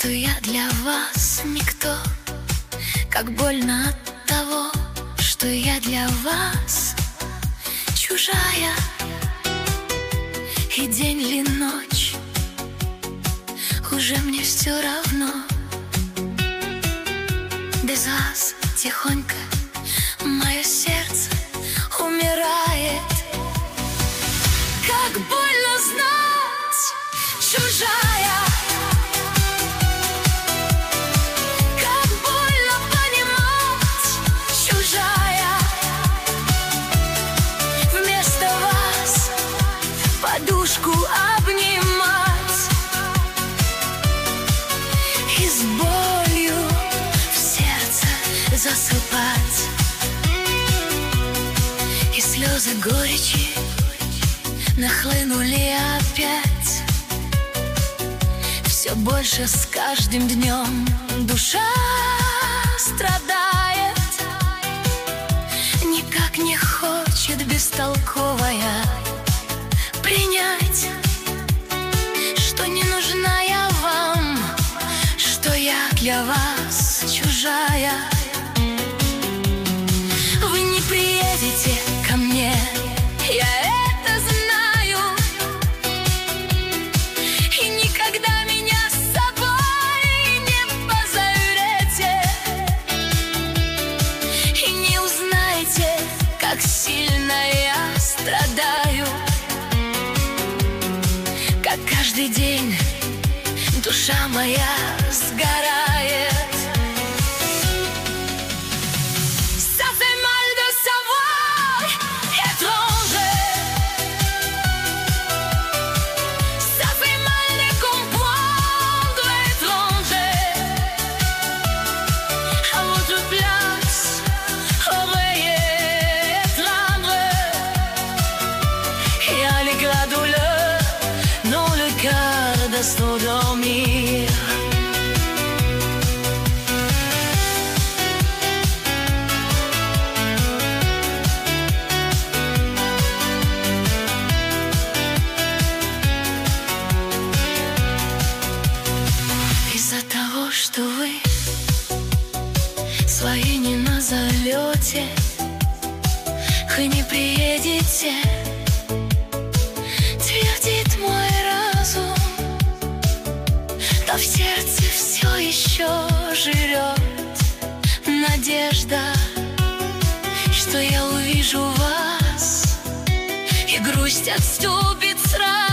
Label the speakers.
Speaker 1: что я для вас никто. Как больно от того, что я для вас чужая. И день ли ночь, уже мне все равно. Без вас тихонько мое сердце умирает. Как больно знать, чужая. Как больно понимать, чужая. Вместо вас подушку обнимать и с болью в сердце засыпать. И слезы горечи нахлынули опять. Все больше с каждым днем душа страдает. Никак не хочет бестолковая принять, что не нужна я вам, что я для вас чужая. Вы не приедете ко мне, я это знаю, и никогда меня с собой не позовете, и не узнаете, как сильно я страдаю. Как каждый день душа моя сгорает.
Speaker 2: Sans dormir.
Speaker 1: Из-за того, что вы свои не назовете, вы не приедете, твердит мой разум. Да в сердце все еще живет надежда, что я увижу вас, и грусть отступит сразу.